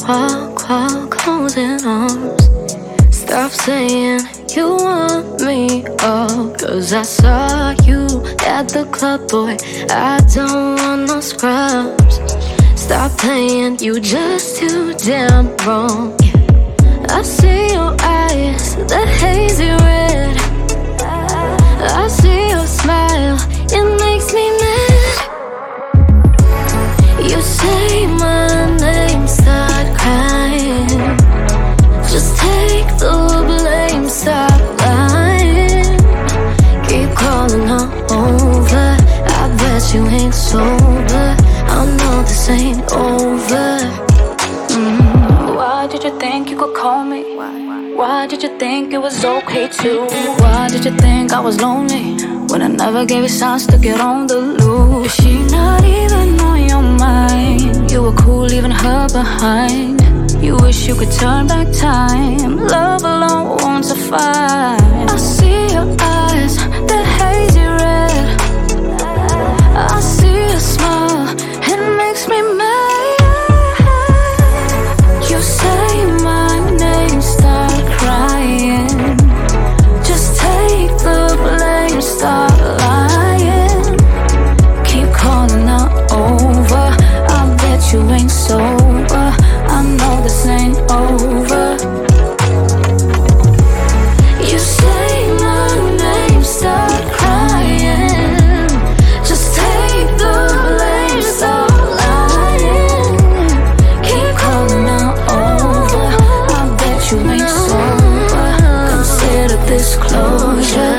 closing arms. Stop saying you want me all, 'cause I saw you at the club, boy. I don't want no scrubs. Stop playing, you just too damn wrong. I see your eyes, the hazy red. I see your smile, it makes me mad. You say my name, start crying. Just take the blame, stop lying. Keep calling her over, I bet you ain't sober. I know this ain't over. Why did you think you could call me? Why did you think it was okay to? Why did you think I was lonely when I never gave you signs to get on the loose? Is she not even on your mind? You were cool leaving her behind. You wish you could turn back time. Love alone won't suffice. I see your eyes, that hazy red. I see your smile, it makes me mad. You say my name, start crying. Just take the blame, stop lying. Keep calling her over, I bet you ain't sober. I know this ain't over. You say my name, start crying. Just take the blame, stop lying. Keep calling her over, I bet you ain't sober. Consider this closure.